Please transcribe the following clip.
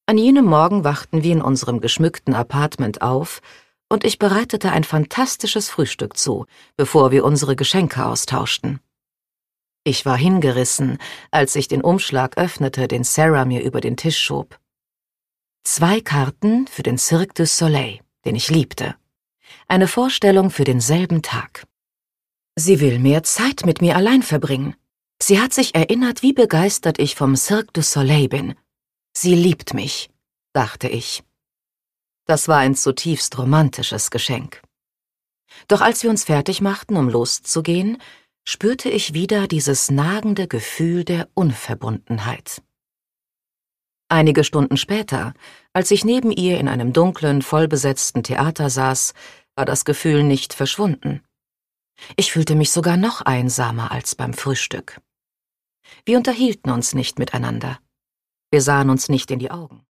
An jenem Morgen wachten wir in unserem geschmückten Appartement auf, und ich bereitete ein fantastisches Frühstück zu, bevor wir unsere Geschenke austauschten. Ich war hingerissen, als ich den Umschlag öffnete, den Sarah mir über den Tisch schob. 2 Karten für den Cirque du Soleil, den ich liebte. Eine Vorstellung für denselben Tag. Sie will mehr Zeit mit mir allein verbringen. Sie hat sich erinnert, wie begeistert ich vom Cirque du Soleil bin. Sie liebt mich, dachte ich. Das war ein zutiefst romantisches Geschenk. Doch als wir uns fertig machten, um loszugehen, spürte ich wieder dieses nagende Gefühl der Unverbundenheit. Einige Stunden später, als ich neben ihr in einem dunklen, vollbesetzten Theater saß, war das Gefühl nicht verschwunden. Ich fühlte mich sogar noch einsamer als beim Frühstück. Wir unterhielten uns nicht miteinander. Wir sahen uns nicht in die Augen.